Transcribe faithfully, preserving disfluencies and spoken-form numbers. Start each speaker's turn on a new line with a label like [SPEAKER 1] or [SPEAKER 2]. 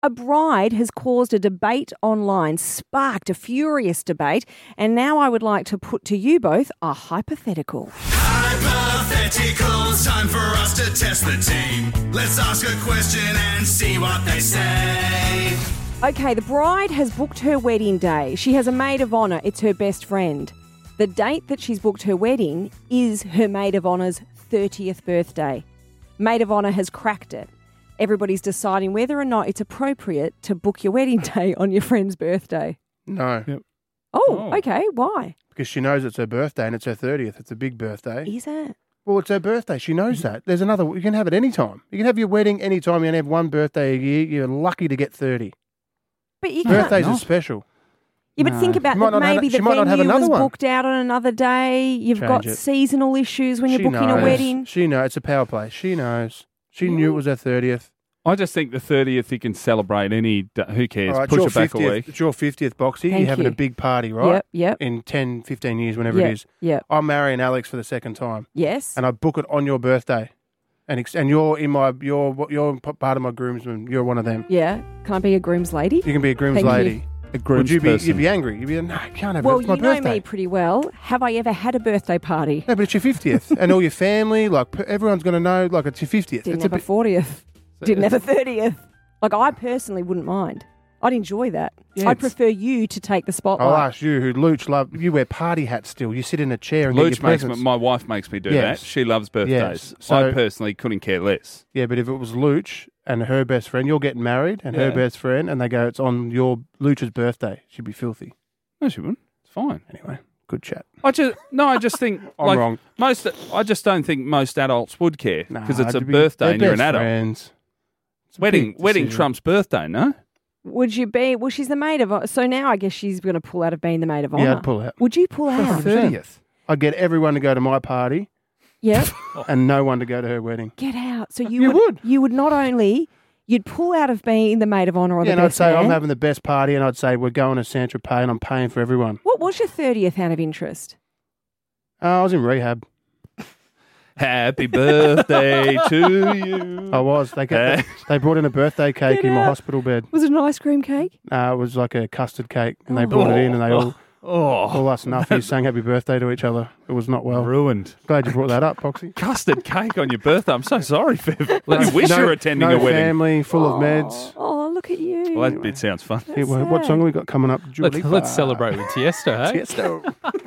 [SPEAKER 1] A bride has caused a debate online, sparked a furious debate, and now I would like to put to you both a hypothetical.
[SPEAKER 2] Hypotheticals, time for us to test the team. Let's ask a question and see what they say.
[SPEAKER 1] Okay, the bride has booked her wedding day. She has a maid of honour. It's her best friend. The date that she's booked her wedding is her maid of honour's thirtieth birthday. Maid of honour has cracked it. Everybody's deciding whether or not it's appropriate to book your wedding day on your friend's birthday.
[SPEAKER 3] No.
[SPEAKER 4] Yep.
[SPEAKER 1] Oh,
[SPEAKER 4] Oh.
[SPEAKER 1] okay. Why?
[SPEAKER 3] Because she knows it's her birthday and it's her thirtieth. It's a big birthday.
[SPEAKER 1] Is it?
[SPEAKER 3] Well, it's her birthday. She knows that. There's another. You can have it any time. You can have your wedding any time. You can have one birthday a year. You're lucky to get thirty.
[SPEAKER 1] But you can't.
[SPEAKER 3] Birthdays are
[SPEAKER 4] not.
[SPEAKER 3] special.
[SPEAKER 1] Yeah, but
[SPEAKER 4] No.
[SPEAKER 1] think about
[SPEAKER 3] She might
[SPEAKER 1] that.
[SPEAKER 3] not have-
[SPEAKER 1] Maybe
[SPEAKER 3] she
[SPEAKER 1] the
[SPEAKER 3] might not have
[SPEAKER 1] venue
[SPEAKER 3] another
[SPEAKER 1] was
[SPEAKER 3] one.
[SPEAKER 1] booked out on another day. You've
[SPEAKER 3] Change
[SPEAKER 1] got
[SPEAKER 3] it.
[SPEAKER 1] seasonal issues when you're
[SPEAKER 3] She
[SPEAKER 1] booking a
[SPEAKER 3] knows.
[SPEAKER 1] wedding.
[SPEAKER 3] She knows. It's a power play. She knows. She
[SPEAKER 1] Really?
[SPEAKER 3] knew it was her thirtieth.
[SPEAKER 4] I just think the thirtieth you can celebrate any. d- Who cares?
[SPEAKER 3] All right,
[SPEAKER 4] Push
[SPEAKER 3] it's your
[SPEAKER 4] it back a
[SPEAKER 3] fiftieth.
[SPEAKER 4] week.
[SPEAKER 3] It's your fiftieth, Boxy.
[SPEAKER 1] Thank
[SPEAKER 3] You're having
[SPEAKER 1] you.
[SPEAKER 3] a big party, right?
[SPEAKER 1] Yep, yep,
[SPEAKER 3] In ten, fifteen years, whenever
[SPEAKER 1] yep,
[SPEAKER 3] it is.
[SPEAKER 1] yep.
[SPEAKER 3] I'm marrying Alex for the second time,
[SPEAKER 1] Yes.
[SPEAKER 3] and I book it on your birthday, and ex- and you're in my you're you're p- part of my groomsmen. You're one of them.
[SPEAKER 1] Yeah. Can I be a groom's lady?
[SPEAKER 3] You can be a groom's
[SPEAKER 1] Thank you.
[SPEAKER 3] lady.
[SPEAKER 4] A groom's
[SPEAKER 3] Would you be?
[SPEAKER 4] person.
[SPEAKER 3] You'd be angry. You'd be no, you can't have
[SPEAKER 1] Well,
[SPEAKER 3] it. It's my
[SPEAKER 1] you know
[SPEAKER 3] birthday.
[SPEAKER 1] me pretty well. Have I ever had a birthday party?
[SPEAKER 3] No, but it's your fiftieth, and all your family, like p- everyone's going to know, like it's your fiftieth.
[SPEAKER 1] Didn't
[SPEAKER 3] It's
[SPEAKER 1] have
[SPEAKER 3] a
[SPEAKER 1] a
[SPEAKER 3] bit,
[SPEAKER 1] fortieth. Didn't have a thirtieth. Like, I personally wouldn't mind. I'd enjoy that.
[SPEAKER 4] Yeah,
[SPEAKER 1] I'd
[SPEAKER 4] it's-
[SPEAKER 1] prefer you to take the
[SPEAKER 3] I'll
[SPEAKER 1] spotlight.
[SPEAKER 3] ask you, who Luch love. You wear party hats still. You sit in a chair and
[SPEAKER 4] Luch
[SPEAKER 3] get your
[SPEAKER 4] makes me,
[SPEAKER 3] presents.
[SPEAKER 4] my wife makes me do
[SPEAKER 3] Yes.
[SPEAKER 4] that. She loves birthdays.
[SPEAKER 3] Yes. So-
[SPEAKER 4] I personally couldn't care less.
[SPEAKER 3] Yeah, but if it was Luch and her best friend, you're getting married, and her
[SPEAKER 4] Yeah.
[SPEAKER 3] best friend, and they go, it's on your Luch's birthday. She'd be filthy.
[SPEAKER 4] No, she wouldn't. It's fine.
[SPEAKER 3] Anyway, good chat.
[SPEAKER 4] I just no. I just think
[SPEAKER 3] I'm
[SPEAKER 4] like,
[SPEAKER 3] wrong.
[SPEAKER 4] Most. I just don't think most adults would care because
[SPEAKER 3] Nah,
[SPEAKER 4] it's a
[SPEAKER 3] to be-
[SPEAKER 4] birthday
[SPEAKER 3] they're
[SPEAKER 4] and you're an
[SPEAKER 3] best
[SPEAKER 4] adult.
[SPEAKER 3] friends. It's a
[SPEAKER 4] Wedding.
[SPEAKER 3] big
[SPEAKER 4] Wedding
[SPEAKER 3] decision.
[SPEAKER 4] trumps birthday. No.
[SPEAKER 1] Would you be? Well, she's the maid of honour. So now I guess she's going to pull out of being the maid of honour.
[SPEAKER 3] Yeah, I'd pull out.
[SPEAKER 1] Would you pull out?
[SPEAKER 3] thirtieth. I'd get everyone to go to my party
[SPEAKER 1] Yeah.
[SPEAKER 3] and no one to go to her wedding.
[SPEAKER 1] Get out. So you,
[SPEAKER 3] You
[SPEAKER 1] would,
[SPEAKER 3] would.
[SPEAKER 1] You would not only you'd pull out of being the maid of honour or
[SPEAKER 3] Yeah,
[SPEAKER 1] the
[SPEAKER 3] and I'd
[SPEAKER 1] best
[SPEAKER 3] say I'm
[SPEAKER 1] man.
[SPEAKER 3] having the best party, and I'd say we're going to Saint Tropez, and I'm paying for everyone.
[SPEAKER 1] What was your thirtieth out of interest?
[SPEAKER 3] Uh, I was in rehab.
[SPEAKER 4] Happy birthday to you.
[SPEAKER 3] I was. They got,
[SPEAKER 4] Eh?
[SPEAKER 3] they brought in a birthday cake
[SPEAKER 1] Get
[SPEAKER 3] in my
[SPEAKER 1] out.
[SPEAKER 3] hospital bed.
[SPEAKER 1] Was it an ice cream cake?
[SPEAKER 3] Uh, it was like a custard cake, and they brought it in, and they all,
[SPEAKER 4] Oh,
[SPEAKER 3] all us nuffies sang happy birthday to each other. It was not well.
[SPEAKER 4] ruined.
[SPEAKER 3] Glad you brought that up, Poxy.
[SPEAKER 4] Custard cake on your birthday. I'm so sorry, Viv. I wish
[SPEAKER 3] no,
[SPEAKER 4] you were attending
[SPEAKER 3] no
[SPEAKER 4] a wedding.
[SPEAKER 3] family, full of meds.
[SPEAKER 1] Oh, look at you.
[SPEAKER 4] Well, that bit sounds fun.
[SPEAKER 3] Yeah, well, what song have we got coming up? Dua
[SPEAKER 5] Let's,
[SPEAKER 3] Lipa.
[SPEAKER 5] let's celebrate with Tiesto, hey?
[SPEAKER 3] Tiesto.